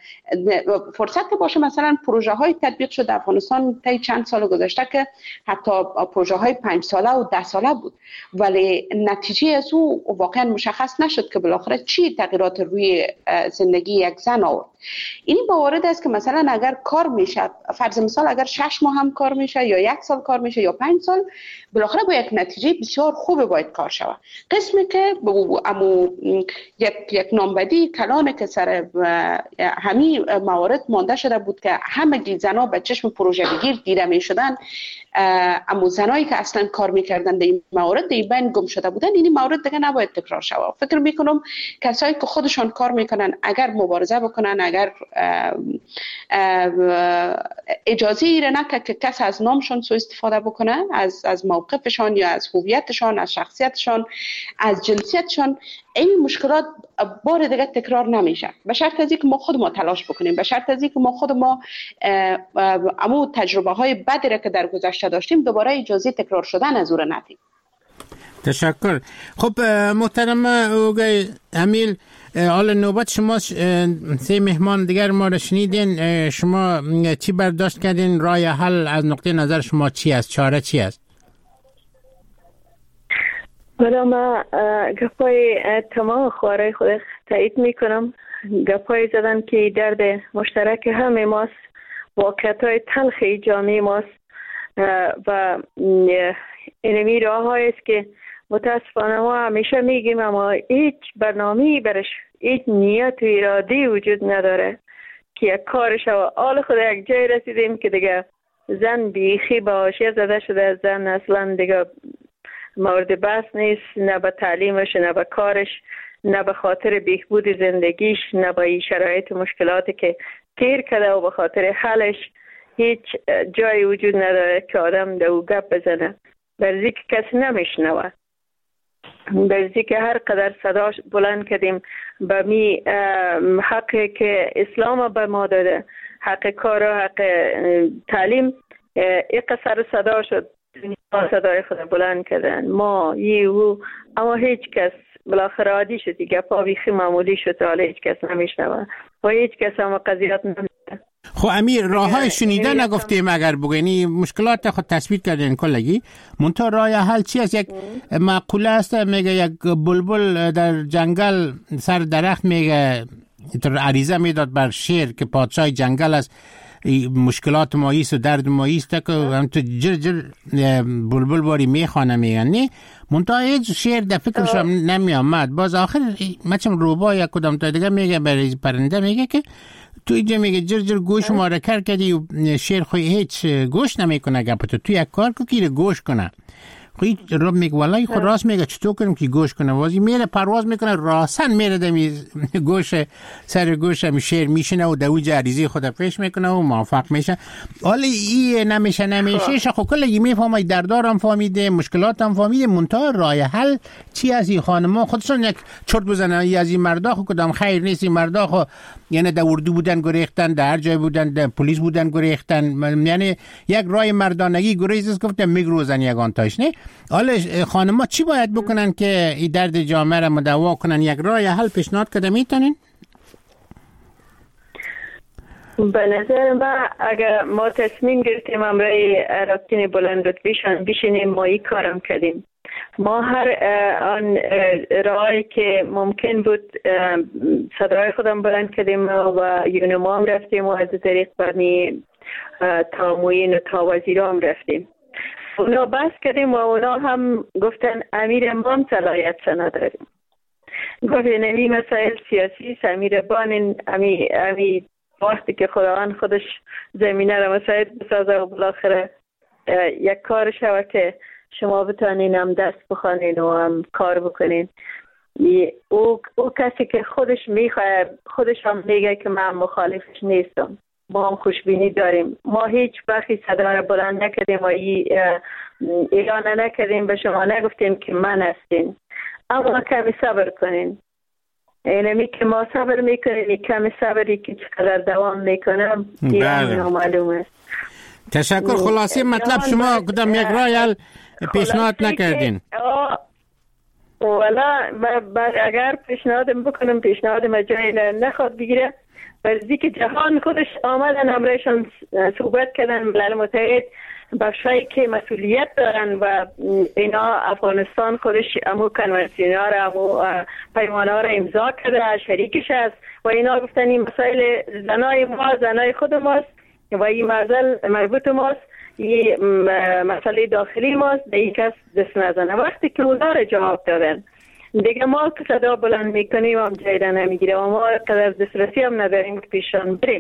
فرصت باشه. مثلا پروژه‌های تطبیق شده افغانستان طی چند سال گذشته که حتی پروژه‌های 5 ساله و 10 ساله بود، ولی نتیجه از او واقعا مشخص نشد که بالاخره چی تغییرات روی زندگی یک زن آورد. این موارد است که مثلا اگر کار میشه، فرض مثال اگر 6 ماه هم کار میشه یا 1 سال کار میشه یا 5 سال، بالاخره با یک نتیجه بسیار خوب باید کار شود. قسمی که امو یک نامبدی کلانه که سر همین موارد مانده شده بود که همه زنها به چشم پروژه بگیر دیده میشدن، امو زنایی که اصلا کار میکردن در این موارد در بین گم شده بودن. این موارد دیگه نباید تکرار شود. فکر میکنم کسایی که خودشان کار میکنن اگر مبارزه بکنن، اگر اجازه ایره نکه که کس از نامشان سوء استفاده بکنه، از موقفشان یا از هویتشان، از شخصیتشان، از جنسیتشان، این مشکلات بار دیگه تکرار نمیشه. به شرط از اینکه ما خود ما تلاش بکنیم، به شرط از اینکه ما خود ما امو تجربه های بدی را که در گذشته داشتیم دوباره اجازه تکرار شدن از او را ندیم. تشکر. خب محترم اوگای امیل، حالا نوبت شما. 3 مهمان دیگر ما را شنیدین. شما چی برداشت کردین؟ راه حل از نقطه نظر شما چی است؟ چاره چی است؟ ما گپای تمام خوارای خود تایید میکنم. گپای زدن که درد مشترک همه ماست، واقعیت‌های تلخی جامعه ماست و اینمی راه های است که متاسفانه ما همیشه میگیم اما هیچ برنامه‌ای برش، هیچ نیت و اراده وجود نداره که یک کارش و حال خود یک جای رسیدیم که دیگه زن بیخی با حاشیه زده شده. زن اصلا دیگه مورد بحث نیست، نه به تعلیمش، نه به کارش، نه به خاطر بهبود زندگیش، نه به شرایط مشکلاتی که تیر کرده و به خاطر حلش هیچ جایی وجود نداره که آدم دو گپ بزنه. برزی که کسی نمیشنوه، برزی که هر قدر صداش بلند کردیم به می حقی که اسلام به ما داده، حق کار و حق تعلیم، یک قصر صدا شد، صدای خود بلند کردن ما او، اما هیچ کس بالاخره عادی شد دیگه، پا بیخی معمولی شد، حالا هیچ کس نمیشنوه و هیچ کس هم قضیات نمیده. خب امیر، راه های شنیده نگفتیم اگر بگنی مشکلات خود تثبیت کردین کلگی، منتها راه حل چی است؟ یک مقوله است میگه یک بلبل در جنگل سر درخت میگه عریضه میداد بر شیر که پادشاه جنگل است، مشکلات ماییست و درد ماییست که هم تو جر جر بلبل باری میخوانه میگن نی، منتها هیچ شیر در فکرش نمی آمد. باز آخر مچم روبا یا کدام تا دیگه میگه برای پرنده میگه که تو اینجا میگه جر جر گوش ما را کر کردی و شیر خوی هیچ گوش نمیکنه گپتو، تو یک کار که گوش کنه. خیلی رو میگه والله خود راست میگه چطور کنیم که گوش کنه وازی میره پرواز میکنه راسن میره دمی گوش سر گوش هم شیر میشنه و دوی عریضی خود پیش میکنه و موفق میشه. ولی این نمیشه خب کلی میفهمه دردارم فهمیده مشکلاتم فهمیده منتها راه حل چی از این خانما خودشون یک چرت بزنن از این مردا خو کدام خیر نیست این مردا خو یعنی در اردو بودن گریختن در هر جای بودن در پلیس بودن گریختن یعنی یک راه مردانگی گریز گفتم میگروزن یگان تاش نه. حالا خانما چی باید بکنن که این درد جامعه را مداوا کنن؟ یک راه حل پیشنهاد کده میتونین؟ به نظر من اگر ما تصمیم گرفتیم امرای رابطین بلند رتبیشان بشینیم ما این کارم کردیم. ما هر آن راهی که ممکن بود صدای خودم بلند کردیم و یونما هم رفتیم و از طریق برنی تا موین و تا وزیرام رفتیم. اونا بحث کردیم و اونا هم گفتن امیر ما هم صلاحیت نداریم. گفتن امی مسائل سیاسی امیر بان امی وقتی که خداوند خودش زمینه را مساعد بسازه و بالاخره یک کار شوه که شما بتانین هم دست بخوانین و هم کار بکنین. او کسی که خودش میخواه خودش هم میگه که من مخالفش نیستم. ما هم خوشبینی داریم. ما هیچ وقتی صدا را بلند نکردیم و اعلان نکردیم به شما نگفتیم که من هستین. اما کمی صبر کنین. اینمی که ما صبر میکنیم کمی صبری که چقدر دوام میکنم دیگه معلوم است. تشکر. خلاصی مطلب شما کدام یک راه حل پیشنهاد نکردین؟ والا اگر پیشنهادم بکنم پیشنهادم جایی نخواد بگیره ولی که جهان خودش آمدن همراهشان صحبت کردن ملل متحد بخشایی که مسئولیت دارن و اینا افغانستان خودش امو کنوانسیون‌ها را امو پیمان‌ها را امضا کرده شریکش است و اینا گفتن این مسائل زنای ما زنای خود ماست و این مربوط ماست این مسئله داخلی ماست به این کس دست نزنه. وقتی که اونا را جواب دادن دیگه ما که صدا بلند میکنیم هم جای را نمیگیره و ما قدر دسترسی هم نداریم که پیشان بریم.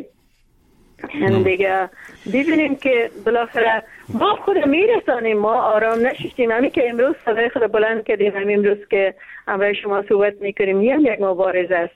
دیگه ببینیم که بالاخره ما خود میرسانیم. ما آرام نشیشتیم. همین که امروز صدای خود بلند کردیم همین امروز که همراه شما صحبت میکنیم یک مبارزه است.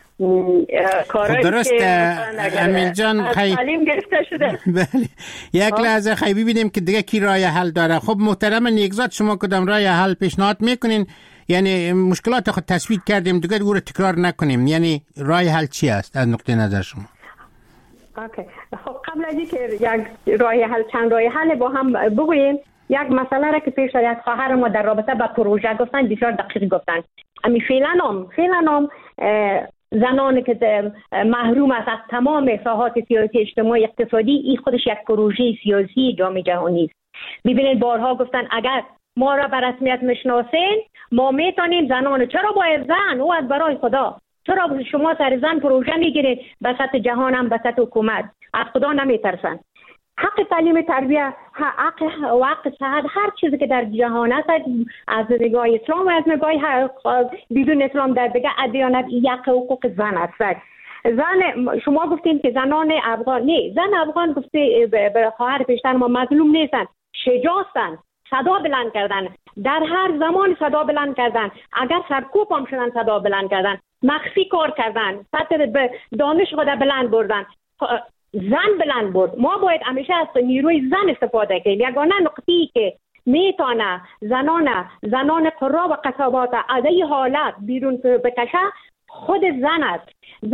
خب درست امین جان تعلیم گرفته شده. بله یک لحظه خیلی ببینیم که دیگه کی راه حل داره. خب محترم نیکزاد شما کدام راه حل پیشنهاد میکنین؟ یعنی مشکلات خود تثبیت کردیم دیگه او رو تکرار نکنیم. یعنی راه حل چی است از نقطه نظر شما؟ اوکی. خب قبل از اینکه یک راه حل چند راه حل با هم بگوییم یک مسئله را که پیش از خواهر ما در رابطه با پروژه گفتن بسیار دقیق گفتن. امی فعلا زنانی که محروم است از تمام ساحات سیاسی اجتماعی اقتصادی این خودش یک پروژه سیاسی جامعه جهانی است. ببینید بارها گفتن اگر ما را به رسمیت میشناسین ما میتونیم زنان چرا باید زن او از برای خدا چرا شما سر زن پروژه میگیرید به سطح جهان هم به سطح حکومت از خدا نمیترسن. حق تعلیم تربیت حق صحت هر چیزی که در جهان است از نگاه اسلام و از نگاه بدون اسلام در دیگه ادیانت یک حقوق زن است. زن شما گفتین که زنان افغان نه زن افغان گفته به خواهر پیشتر ما مظلوم نیستن شجاعتن صدا بلند کردن در هر زمان صدا بلند کردن اگر سرکوب هم شدن صدا بلند کردن مخفی کار کردن سطح به دانش خود بلند بردن زن بلند برد. ما باید همیشه از نیروی زن استفاده کنیم. یگانه نقطه‌ای که میتونه زنان قرا و قصابات از این حالت بیرون بکشه خود زن است.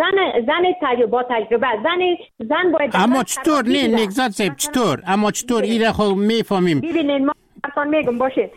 زن با تجربه زن باید اما چطور نه نگذات صاحب چطور اما چطور این را خب میفهمیم. ببینید ما اصلا میگم باشه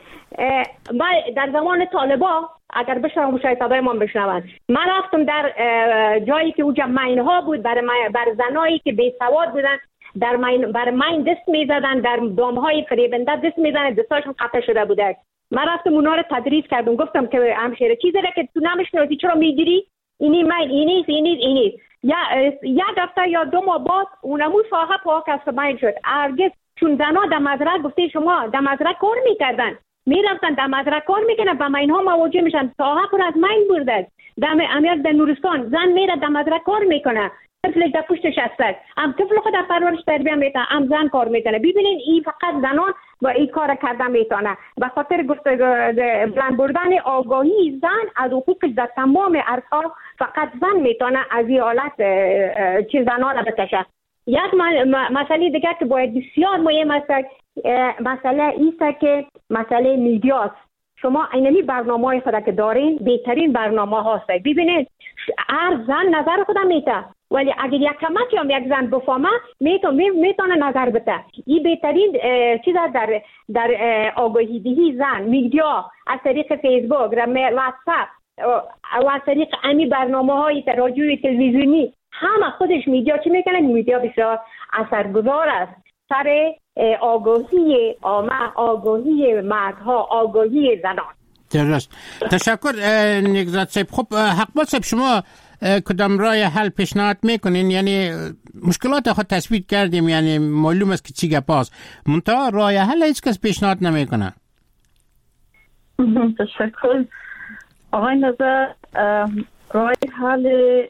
در زمان طالبا اگر بشنوم شاید صدای ما بشنون من رفتم در جایی که اونجا ماین‌ها بود بر زنایی که بی سواد بودن بر ماین دست میزدن در دامهای فریبنده دست میزنن دستاشون قطع شده بوده. من رفتم اونا رو تدریس کردم گفتم که همشهره چیزی را که تو نمیشناسی چرا میگیری اینی ماین اینی یک هفته یا 2 ماه بعد اونمو ساحه پاک از ماین شد. هرگز چون زنا در مزرعه گفته شما در مزرعه کار میکردن میرفتن در مزرعه کار میکنن با ماین‌ها مواجه میشن ساحه پر از ماین برده. در نورستان زن میره در مزرعه کار میکنه طفل در پشتش هست، هم طفل خود پرورش تربیت میتونه، هم زن کار میتونه. ببینین این فقط زنان و این کار کردن میتونه. به خاطر بلند بردن آگاهی زن از حقوقش در تمام عرصه‌ها فقط زن میتونه از این حالت زنان را بکشه. یک مسئله دیگه که باید بسیار مهم است، مسئله ایست که مسئله میدیاست. شما اینمی برنامه‌های خود که دارین بهترین برنامه هاست. ببینید هر زن نظر خودم میته، ولی اگر یک کمک یا یک زن بفهمه میتونه نظر بده. این بهترین چیز در آگاهی دهی زن، میدیا از طریق فیسبوک، واتساپ و از طریق امی برنامه‌های رادیویی تلویزیونی، همه خودش میدیا چی میکنه؟ میدیا بسیار اثرگذار است سر آگاهی عامه، آگاهی مردها، آگاهی زنان. درست. تشکر نگزاد صاحب. خب حقبال صاحب، شما کدام راه حل پیشنهاد میکنین؟ یعنی مشکلات خود تثبیت کردیم، یعنی معلوم است که چی گپاست، منتها راه حل هیچ کس پیشنهاد نمیکنه. تشکر آقای نظر. راه حل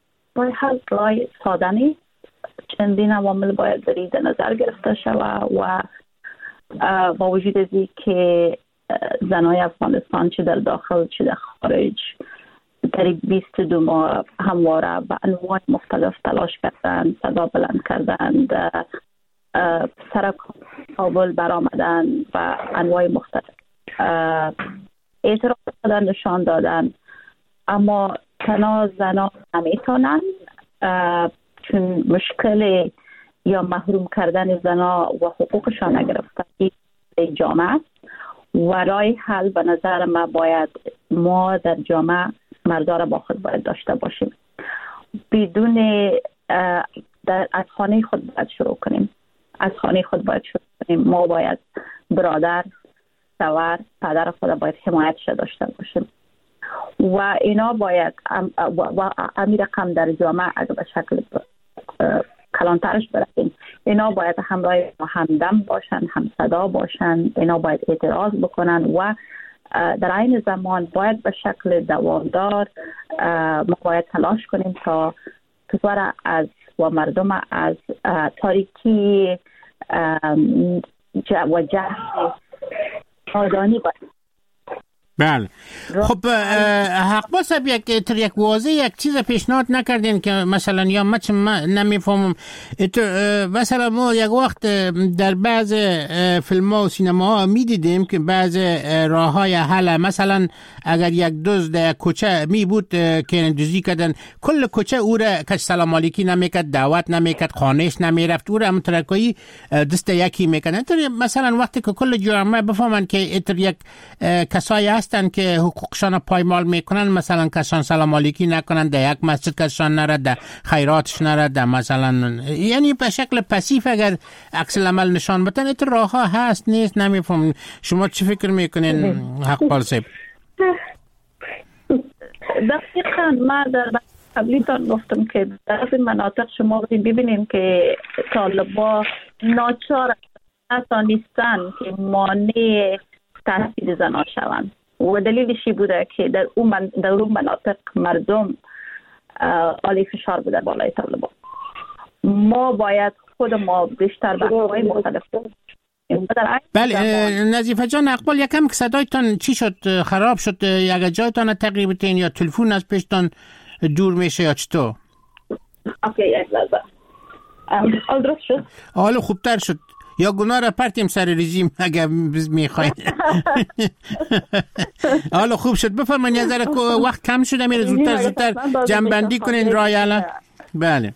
ساده نیست. چندین عوامل باید در نظر گرفته شود و با وجود از این که زنای افغانستان چه در داخل چه در خارج در 22 ماه همواره به انواع مختلف تلاش کردند، صدا بلند کردند، سر کابل برآمدن و انواع مختلف اعتراض کردن، نشان دادن، اما تنها زنان نمیتونن، چون مشکل یا محروم کردن زنا و حقوقشان نگرفتن جامعه و راه حل به نظر ما باید ما در جامعه مردا را با خود باید داشته باشیم. بدون از خانه خود باید شروع کنیم. ما باید برادر، شوهر، پدر خود باید حمایتش داشته باشیم و اینا باید و امیر رقم در جامعه اگر به شکل کلانترش برسیم، اینا باید همراه همدم باشن، هم صدا باشن، اینا باید اعتراض بکنن و در این زمان باید به شکل دوامدار ما باید تلاش کنیم تا کشور از و مردم از تاریکی و جهل آزادی باید. بله. خب حق صاحب یک واضح یک چیز پیشنهاد نکردین که مثلا یا من نمیفهمم، مثلا ما یک وقت در بعض فیلم ها و سینما ها میدیدیم که بعض راه های حل، مثلا اگر یک دزد در کوچه می بود که دزدی کردن، کل کوچه او را کش سلام علیکی نمیکرد، دعوت نمیکرد، خانهش نمیرفت، او را مترکایی دست یکی میکردن. مثلا وقتی که کل جامعه بفهمن که یک کسایی هستن که حقوقشان پایمال میکنن، مثلا کسان سلام علیکی نکنن، در یک مسجد کسان نرد، در خیراتش نرد، مثلا یعنی به شکل پسیف اگر عکس العمل نشان بدن، این راه ها هست نیست نمیفهم. شما چی فکر میکنین حقبال صاحب؟ دقیقاً من در قبلی تان گفتم که در این مناطق شما ببینیم که طالبا ناچار نیستن که مانع تحصیل زنان شوند و دلیلشی بوده که در اون مناطق مردم عالی فشار بوده بالای طالبان. ما باید خود ما بیشتر بحث‌های مختلف بله. نظیفه جان اقبال، یکم که صدایتان چی شد؟ خراب شد؟ یک جایتان تقریبا یا تلفن از پیشتان دور میشه یا چطور؟ اوکی، یک لحظه. حال درست شد؟ حال خوبتر شد یا گناه را پرتیم سر رژیم اگر میخواین؟ حالا خوب شد. بفرمایید یه ذره وقت کم شده، میره زودتر جمع‌بندی کنین رایالا. بله.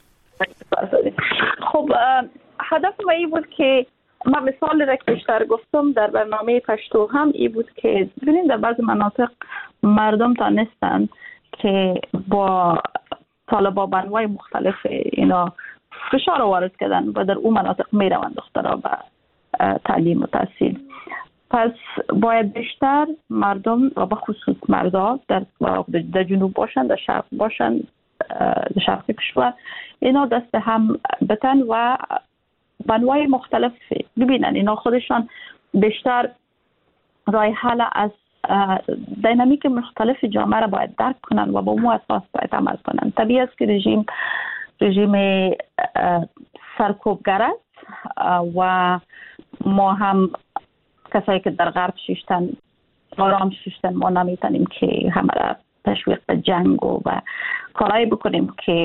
خب هدف ما این بود که ما مثال را که بیشتر گفتم در برنامه پشتو هم این بود که ببینید در بعض مناطق مردم تا نیستن که با طالبا بانوای مختلف اینا فشار وارد کردن و در اون مناطق میروند دخترها به تعلیم و تحصیل. پس باید بیشتر مردم و به خصوص مردا در جنوب باشن، در شرق باشن، در شرق کشور، اینا دست هم بتن و بانوای مختلف ببینن. اینا خودشان بیشتر راه حل از دینامیک مختلف جامعه را باید درک کنن و با اون اساس باید عمل کنن. طبیعی است که رژیم رژیم سرکوبگر است و ما هم کسایی که در غرب شیشتن آرام شیشتن ما نمیتونیم که همه را تشویق به جنگ و کارایی بکنیم که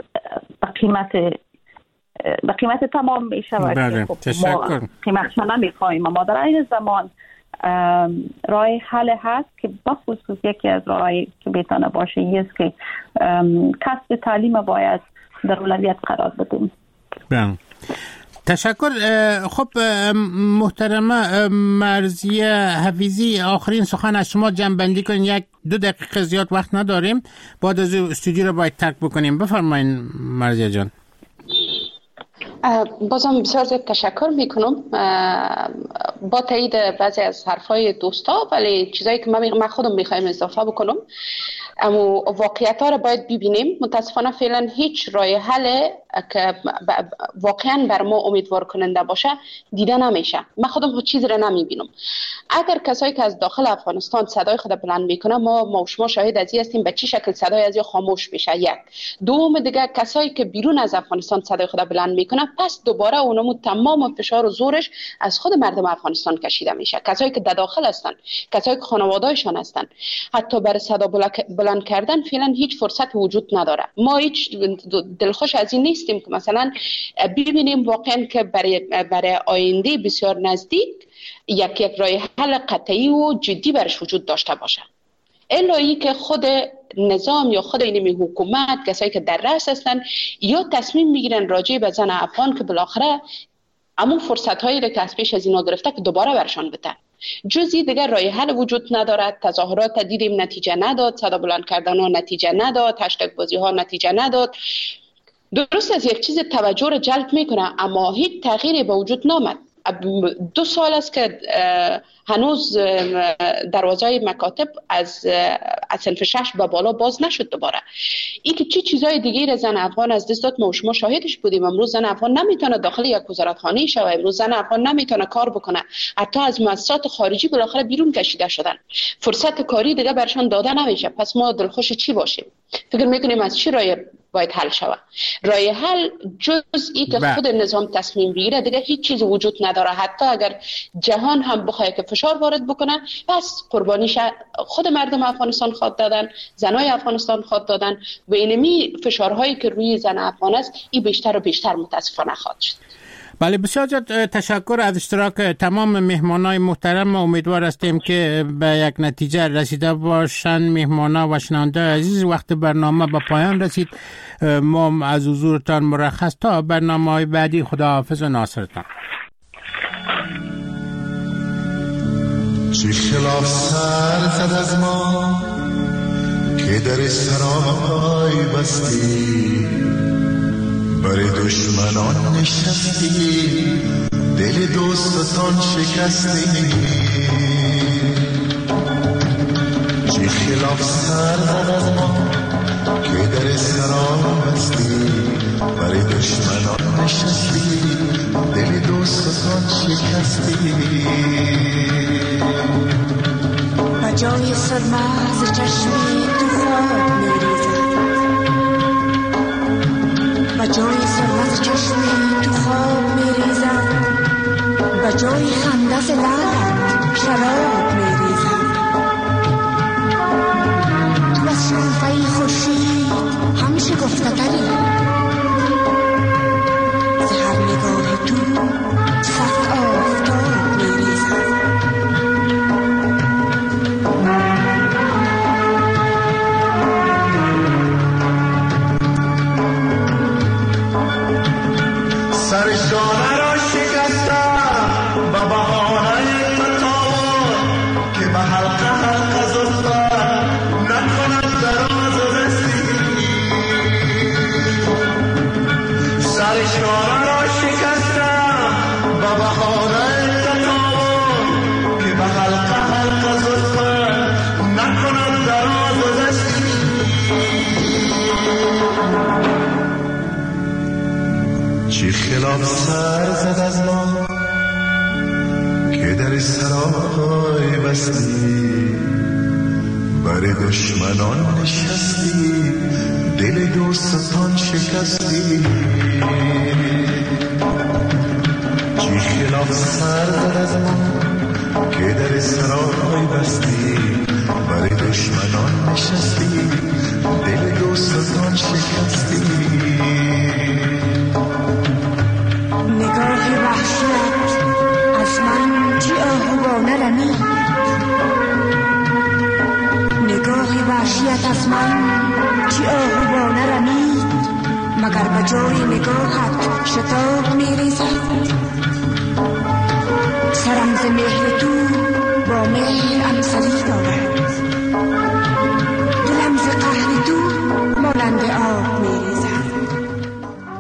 به قیمت تمام می شود. بله، تشکر. قیمتش نمیخوایم، اما در این زمان راه حل هست که بخصوص یکی از راهی که بیتانه باشه است که کسب تعلیم باید در اولویت قرار بدیم. بله، تشکر. خب محترمه مرضیه حفیظی، آخرین سخن از شما جمع‌بندی کنین. 1-2 دقیقه زیاد وقت نداریم، بعد از استودیو رو باید ترک بکنیم. بفرمایین مرضیه جان. بازم بسیار زیاد تشکر میکنم با تایید بعضی از حرفای دوستا، ولی چیزایی که من خودم میخوایم اضافه بکنم. اما واقعیت ها را باید ببینیم. متاسفانه فعلا هیچ راه حل که واقعا بر ما امیدوار کننده باشه دیده نمیشه. من خودم چیزی را نمیبینم. اگر کسایی که از داخل افغانستان صدای خود بلند میکنه، ما و شما شاهد از این هستیم به چه شکل صدای از خاموش میشه. یک دوم دیگه، کسایی که بیرون از افغانستان صدای خود بلند میکنه، پس دوباره اونمو تمام فشار و زورش از خود مردم افغانستان کشیده میشه. کسایی که در داخل هستن، کسایی که خانواده‌شان هستن، حتی برای صدا بلند کردن فعلا هیچ فرصت وجود نداره. ما هیچ دلخوش از این نیستیم که مثلا ببینیم واقعا که برای آینده بسیار نزدیک یک راه حل قطعی و جدی برش وجود داشته باشه. الهی که خود نظام یا خود این حکومت، کسایی که در رأس هستن، یا تصمیم میگیرن راجع به زن افغان که بالاخره همون فرصت هایی را که از پیش از اینا گرفته که دوباره برشان بده. جزی دیگر راه حل وجود ندارد. تظاهرات دیدیم نتیجه نداد، صدا بلند کردن ها نتیجه نداد، هشتگ بازی ها نتیجه نداد. درست از یک چیز توجه را جلب میکنه اما هیچ تغییری به وجود نامد. 2 سال است که هنوز دروازه مکاتب از صنف 6 به بالا باز نشد دوباره. این که چه چیزای دیگه زن افغان از دست داد ما و شما شاهدش بودیم. امروز زن افغان نمیتونه داخل یک وزارتخانه شوه، امروز زن افغان نمیتونه کار بکنه، حتی از مؤسسات خارجی بالاخره بیرون کشیده شدن، فرصت کاری دیگه برشان داده نمیشه. پس ما دلخوش چی باشیم؟ فکر میکنیم از چی راه باید حل شود؟ راه حل جز ای که خود نظام تصمیم بگیره دیگه هیچ چیز وجود نداره. حتی اگر جهان هم بخواد که فشار وارد بکنه، پس قربانیش خود مردم افغانستان خواهد دادن، زنای افغانستان خواهد دادن و اینمی فشارهایی که روی زن افغان است این بیشتر و بیشتر متاسفانه خواهد شد. بله، بسیار زیاد تشکر از اشتراک تمام مهمانای محترم. امیدوار هستیم که به یک نتیجه رسیده باشند. مهمانا و شنونده عزیز، وقت برنامه به پایان رسید. ما از حضورتان مرخص تا برنامه‌های بعدی. خداحافظ و ناصرتان. چه خلاف سر زد از ما که در سرای بستی، برای دشمنان نشستی، دل دوستان شکستی. چه خلاف سر زد از ما که در سرای بستی، برای دشمنان نشستی، دل دوستان شکستی. بجای سرماز چشمی تو خواب میریزد، بجای سرماز چشمی تو خواب میریزد، بجای خنده ز لبت شراب میریزد. تو از شنفه خورشید همیشه گفته تری، ز هر نگاه تو صد آفتاب میریزد. سرشانه را شکستم با بهانه تطاول که به حلقه حلقه زلفت نکند دراز و رسی. سرشانه را شکستم با بهانه تطاول که به حلقه حلقه زلفت نکند دراز و رسی. چه خلاف سر زد از ما که در سرای بستی، برای دشمنان نشستی، دل دوستان شکستی، چی خلاف سر زد از ما که در سرای بستی، برای دشمنان نشستی، دل دوستان شکستی. نگاه وحشت از من چی آهوانه رمید، نگاه وحشت از من چی آهوانه رمید، مگر به جای نگاهت شتاب میریزد. سرم ز مهر تو با مهر امسلی دارد، دلم ز قهر تو مانند آب میریزد.